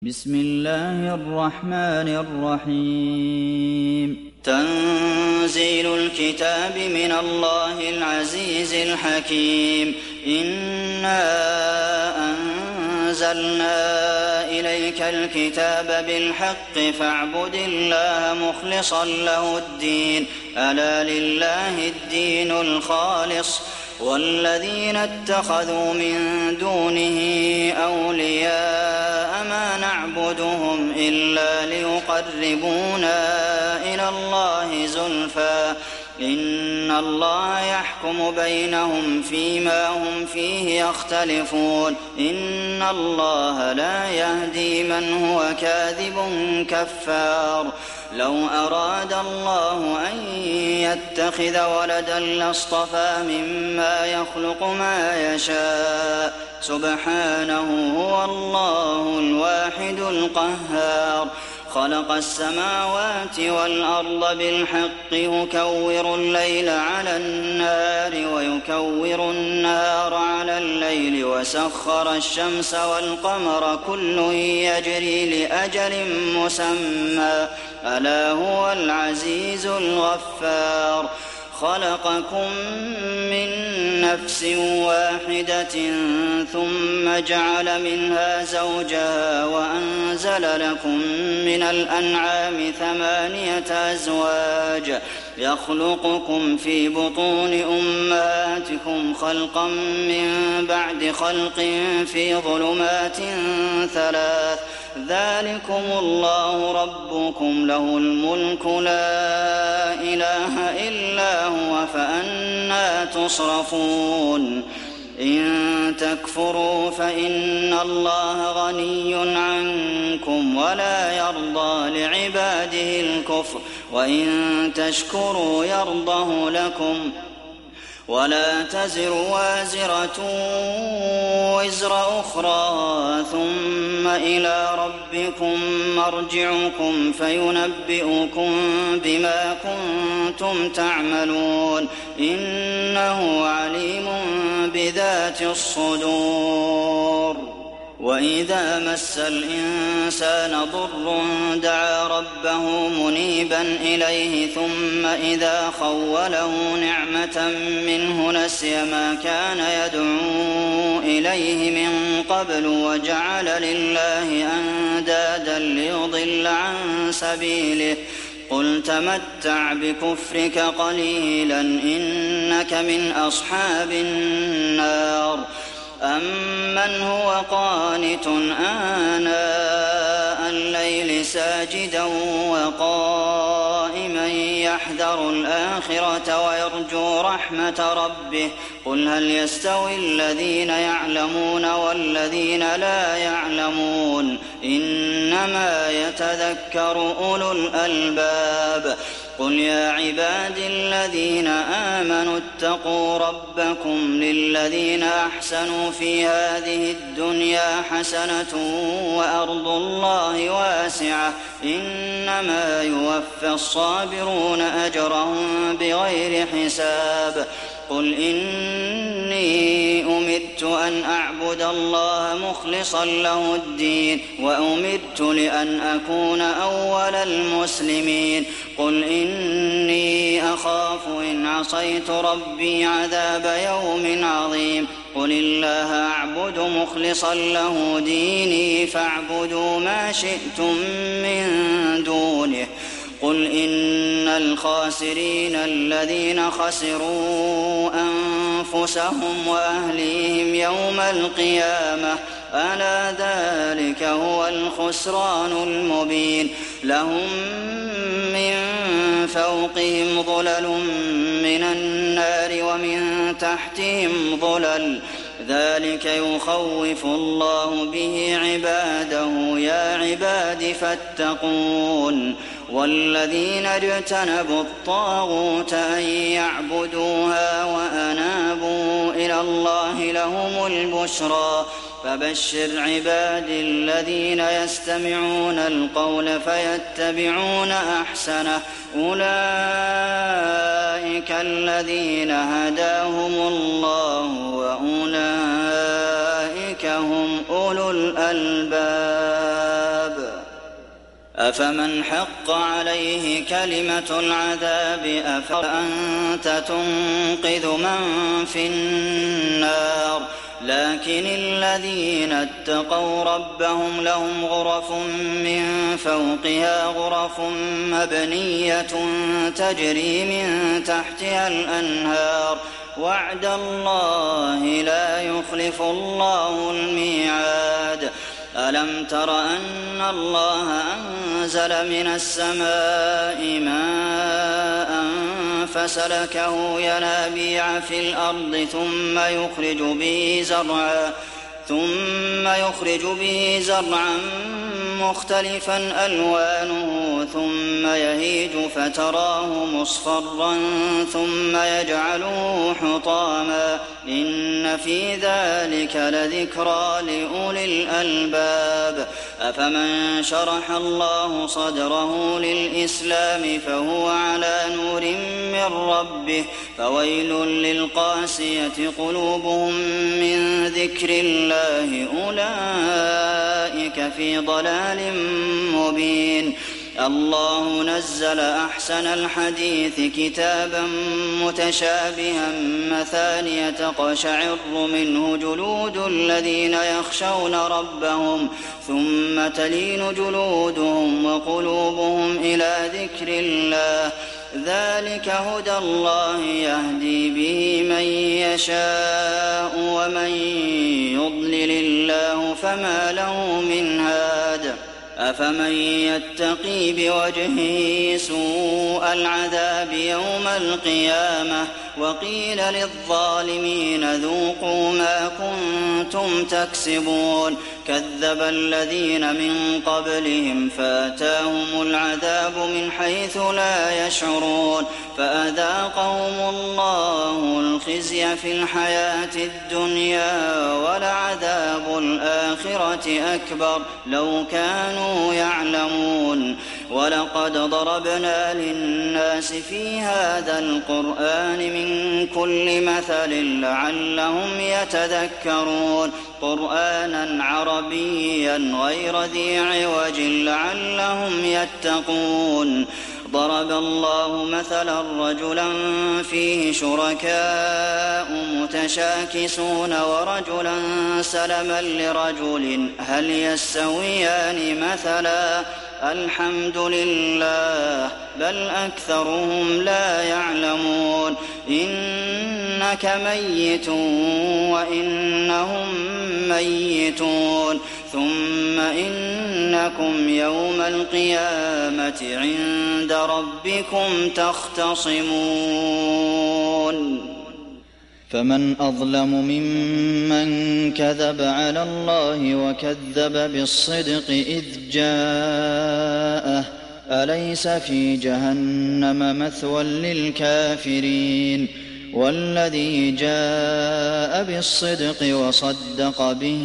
بسم الله الرحمن الرحيم تنزيل الكتاب من الله العزيز الحكيم إنا أنزلنا إليك الكتاب بالحق فاعبد الله مخلصا له الدين ألا لله الدين الخالص والذين اتخذوا من دونه أولياء ما نعبدهم إلا ليقربونا إلى الله زلفى إن الله يحكم بينهم فيما هم فيه يختلفون إن الله لا يهدي من هو كاذب كفار لو أراد الله أن يتخذ ولدا لاصطفى مما يخلق ما يشاء سبحانه هو الله الواحد القهار خلق السماوات والأرض بالحق يكور الليل على النهار ويكور النهار على الليل وسخر الشمس والقمر كل يجري لأجل مسمى ألا هو العزيز الغفار خلقكم من نفس واحدة ثم جعل منها زوجها وأنزل لكم من الأنعام 8 أزواج يخلقكم في بطون أمهاتكم خلقا من بعد خلق في ظلمات 3 ذلكم الله ربكم له الملك لا إله إلا هو فأنى تصرفون إن تكفروا فإن الله غني عنكم ولا يرضى لعباده الكفر وإن تشكروا يرضه لكم ولا تزر وازرة وزر أخرى ثم إلى ربكم مرجعكم فينبئكم بما كنتم تعملون إنه عليم بذات الصدور وإذا مس الإنسان ضر دعا ربه منيبا إليه ثم إذا خوله نعمة منه نسي ما كان يدعو إليه من قبل وجعل لله أندادا ليضل عن سبيله قل تمتع بكفرك قليلا إنك من أصحاب النار أمن هو قانت آناء الليل ساجدا وقائما يحذر الآخرة ويرجو رحمة ربه قل هل يستوي الذين يعلمون والذين لا يعلمون إنما يتذكر أولو الألباب قل يا عبادي الذين آمنوا اتقوا ربكم للذين أحسنوا في هذه الدنيا حسنة وأرض الله واسعة إنما يوفى الصابرون أجرهم بغير حساب قل إني أمرت أن أعبد الله مخلصا له الدين وأمرت لأن أكون أول المسلمين قل إني أخاف إن عصيت ربي عذاب يوم عظيم قل الله أعبد مخلصا له ديني فاعبدوا ما شئتم من دونه قل إن الخاسرين الذين خسروا أنفسهم وأهليهم يوم القيامة ألا ذلك هو الخسران المبين لهم من فوقهم ظلل من النار ومن تحتهم ظلل ذلك يخوف الله به عباده يا عباد فاتقون والذين اجتنبوا الطاغوت أن يعبدوها وأنابوا إلى الله لهم البشرى فبشر عبادي الذين يستمعون القول فيتبعون أحسنه أولئك الذين هداهم الله وأولئك هم أولو الألباب أفمن حق عليه كلمة العذاب أفأنت تنقذ من في النار لكن الذين اتقوا ربهم لهم غرف من فوقها غرف مبنية تجري من تحتها الأنهار وعد الله لا يخلف الله الميعاد ألم تر أن الله أنزل من السماء ماء فسلكه ينابيع في الأرض ثم يخرج به زرعا مختلفا ألوانه ثم يهيج فتراه مصفرا ثم يجعله حطاما إن في ذلك لذكرى لأولي الألباب أفمن شرح الله صدره للإسلام فهو على نور من ربه فويل للقاسية قلوبهم من ذكر الله أولئك في ضلال مبين الله نزل أحسن الحديث كتابا متشابها مثانية تقشعر منه جلود الذين يخشون ربهم ثم تلين جلودهم وقلوبهم إلى ذكر الله ذلك هدى الله يهدي به من يشاء ومن يضلل الله فما له من هاد أفمن يتقي بوجهه سوء العذاب يوم القيامة وقيل للظالمين ذوقوا ما كنتم تكسبون كذب الذين من قبلهم فأتاهم العذاب من حيث لا يشعرون فأذاقهم الله الخزي في الحياة الدنيا ولعذاب الآخرة أكبر لو كانوا يعلمون ولقد ضربنا للناس في هذا القرآن من كل مثل لعلهم يتذكرون قرآنا عربيا غير ذي عوج لعلهم يتقون ضرب الله مثلا رجلا فيه شركاء متشاكسون ورجلا سلما لرجل هل يستويان مثلا الحمد لله بل أكثرهم لا يعلمون إنك ميت وإنهم ميتون ثم إنكم يوم القيامة عند ربكم تختصمون فمن أظلم ممن كذب على الله وكذب بالصدق إذ جاءه أليس في جهنم مثوى للكافرين والذي جاء بالصدق وصدق به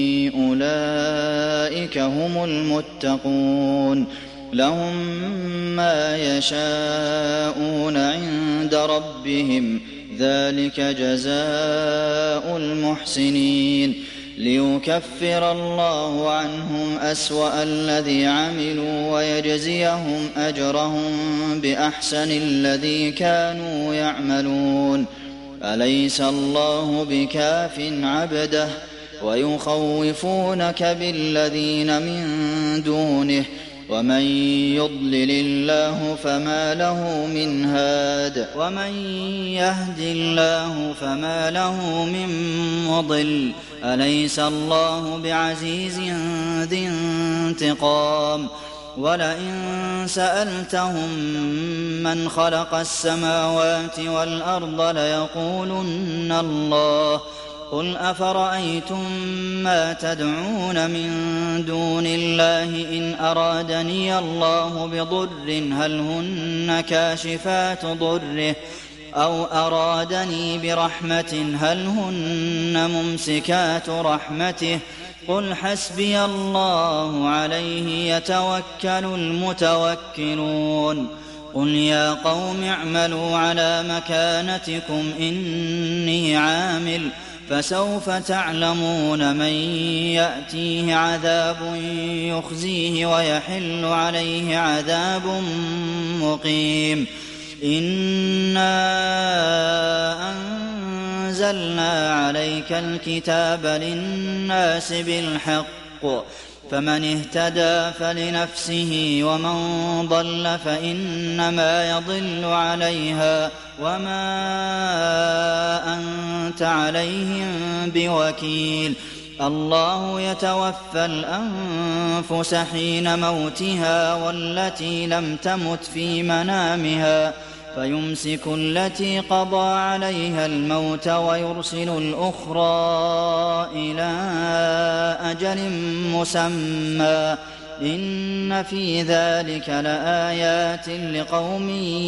أولئك هم المتقون لهم ما يشاءون عند ربهم ذلك جزاء المحسنين ليكفر الله عنهم أسوأ الذي عملوا ويجزيهم أجرهم بأحسن الذي كانوا يعملون أليس الله بكاف عبده ويخوفونك بالذين من دونه ومن يضلل الله فما له من هاد ومن يهد الله فما له من مضل أليس الله بعزيز ذي انتقام ولئن سألتهم من خلق السماوات والأرض ليقولن الله قل أفرأيتم ما تدعون من دون الله إن أرادني الله بضر هل هن كاشفات ضره أو أرادني برحمة هل هن ممسكات رحمته قل حسبي الله عليه يتوكل المتوكلون قل يا قوم اعملوا على مكانتكم إني عامل فسوف تعلمون من يأتيه عذاب يخزيه ويحل عليه عذاب مقيم إنا أنزلنا عليك الكتاب للناس بالحق فمن اهتدى فلنفسه ومن ضل فإنما يضل عليها وما أنت عليهم بوكيل الله يتوفى الأنفس حين موتها والتي لم تمت في منامها فيمسك التي قضى عليها الموت ويرسل الأخرى إلى أجل مسمى إن في ذلك لآيات لقوم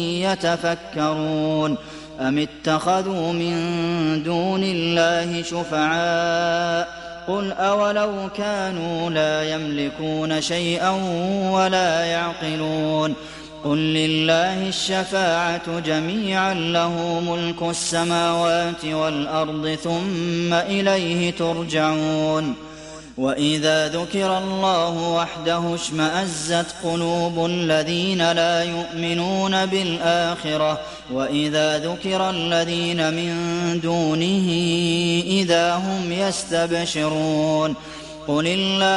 يتفكرون أم اتخذوا من دون الله شفعاء قل أولو كانوا لا يملكون شيئا ولا يعقلون قل لله الشفاعة جميعا له ملك السماوات والأرض ثم إليه ترجعون وإذا ذكر الله وحده اشمأزت قلوب الذين لا يؤمنون بالآخرة وإذا ذكر الذين من دونه إذا هم يستبشرون قل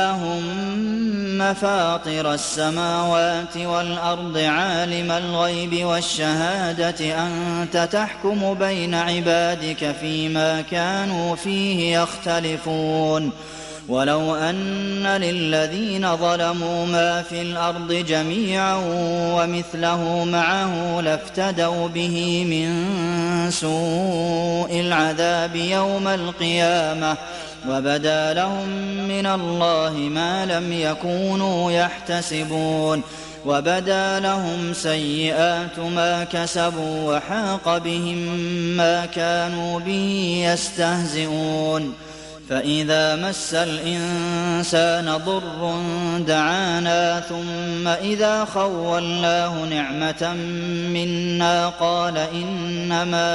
اللهم فاطر السماوات والأرض عالم الغيب والشهادة أنت تحكم بين عبادك فيما كانوا فيه يختلفون ولو أن للذين ظلموا ما في الأرض جميعا ومثله معه لافتدوا به من سوء العذاب يوم القيامة وبدا لهم من الله ما لم يكونوا يحتسبون وبدا لهم سيئات ما كسبوا وحاق بهم ما كانوا به يستهزئون فإذا مس الإنسان ضر دعانا ثم إذا خولناه نعمة منا قال إنما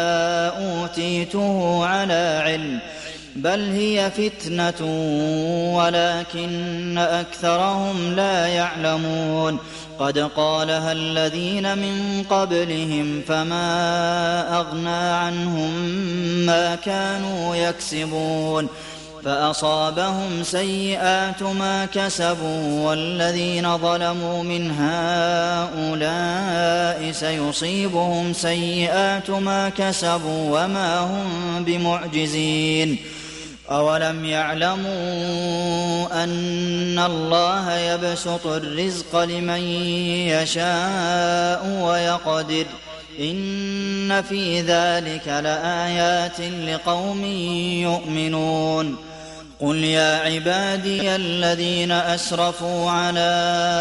أوتيته على علم بل هي فتنة ولكن أكثرهم لا يعلمون قد قالها الذين من قبلهم فما أغنى عنهم ما كانوا يكسبون فأصابهم سيئات ما كسبوا والذين ظلموا من هؤلاء سيصيبهم سيئات ما كسبوا وما هم بمعجزين أولم يعلموا أن الله يبسط الرزق لمن يشاء ويقدر إن في ذلك لآيات لقوم يؤمنون قل يا عبادي الذين أسرفوا على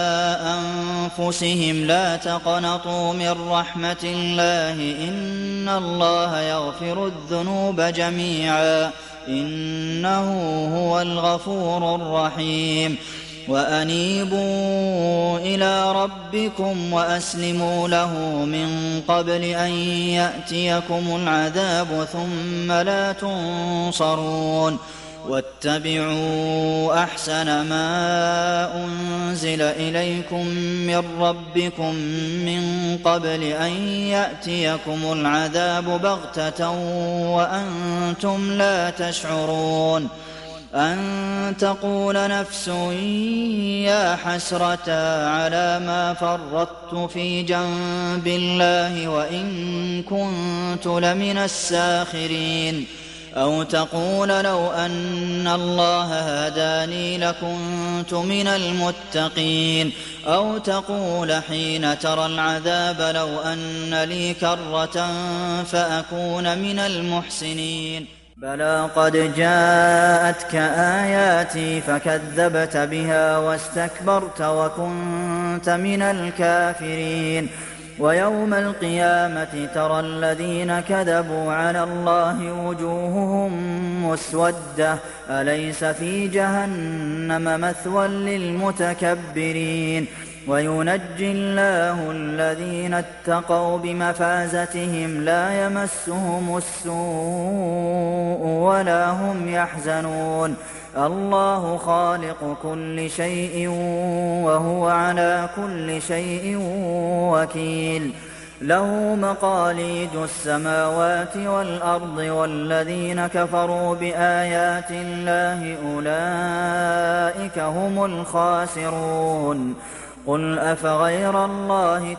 أنفسهم لا تقنطوا من رحمة الله إن الله يغفر الذنوب جميعا إنه هو الغفور الرحيم وأنيبوا إلى ربكم وأسلموا له من قبل أن يأتيكم العذاب ثم لا تنصرون واتبعوا أحسن ما أنزل إليكم من ربكم من قبل أن يأتيكم العذاب بغتة وأنتم لا تشعرون أن تقول نفس يا حسرة على ما فرطت في جنب الله وإن كنت لمن الساخرين أو تقول لو أن الله هداني لكنت من المتقين أو تقول حين ترى العذاب لو أن لي كرة فأكون من المحسنين بلى قد جاءتك آياتي فكذبت بها واستكبرت وكنت من الكافرين ويوم القيامة ترى الذين كذبوا على الله وجوههم مسودة أليس في جهنم مثوى للمتكبرين وينجي الله الذين اتقوا بمفازتهم لا يمسهم السوء ولا هم يحزنون الله خالق كل شيء وهو على كل شيء وكيل له مقاليد السماوات والأرض والذين كفروا بآيات الله أولئك هم الخاسرون قل أفغير الله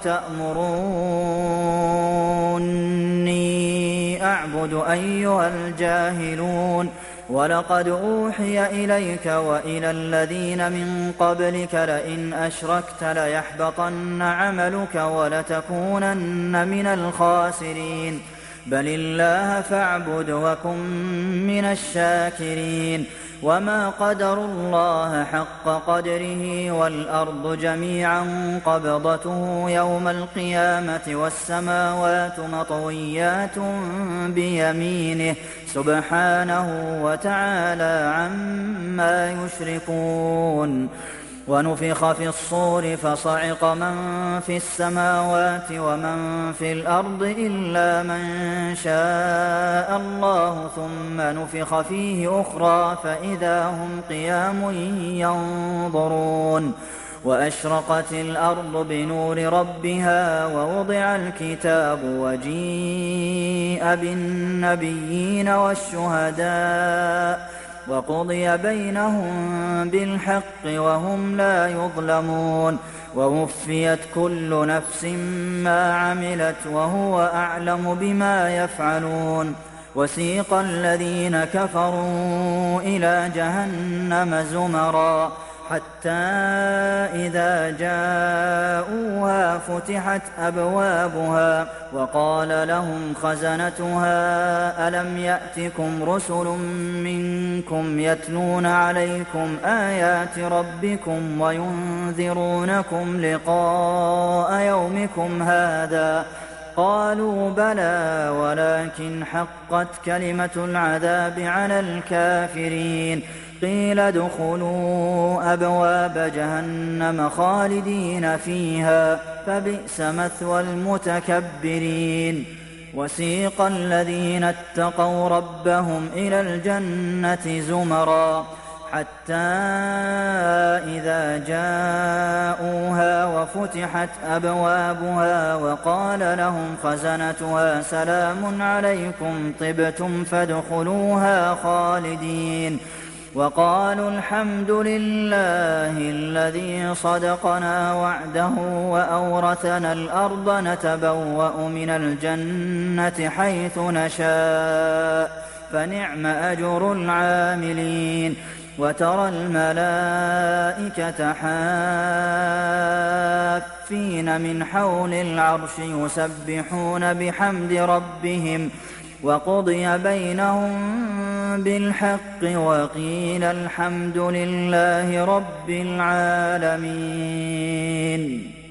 تأمروني أعبد أيها الجاهلون ولقد أوحي إليك وإلى الذين من قبلك لئن أشركت ليحبطن عملك ولتكونن من الخاسرين بل الله فاعبد وكن من الشاكرين وما قدروا الله حق قدره والأرض جميعا قبضته يوم القيامة والسماوات مطويات بيمينه سبحانه وتعالى عما يشركون ونفخ في الصور فصعق من في السماوات ومن في الأرض إلا من شاء الله ثم نفخ فيه أخرى فإذا هم قيام ينظرون وأشرقت الأرض بنور ربها ووضع الكتاب وجيء بالنبيين والشهداء وقضي بينهم بالحق وهم لا يظلمون ووفيت كل نفس ما عملت وهو أعلم بما يفعلون وسيق الذين كفروا إلى جهنم زمرا حتى إذا جاءوها فتحت أبوابها وقال لهم خزنتها ألم يأتكم رسل منكم يتلون عليكم آيات ربكم وينذرونكم لقاء يومكم هذا قالوا بلى ولكن حقت كلمة العذاب على الكافرين قيل ادخلوا أبواب جهنم خالدين فيها فبئس مثوى المتكبرين وسيق الذين اتقوا ربهم إلى الجنة زمرا حتى إذا جاءوها وفتحت أبوابها وقال لهم خزنتها سلام عليكم طبتم فادخلوها خالدين وقالوا الحمد لله الذي صدقنا وعده وأورثنا الأرض نتبوأ من الجنة حيث نشاء فنعم أجر العاملين وترى الملائكة حافين من حول العرش يسبحون بحمد ربهم وقضي بينهم بالحق وقيل الحمد لله رب العالمين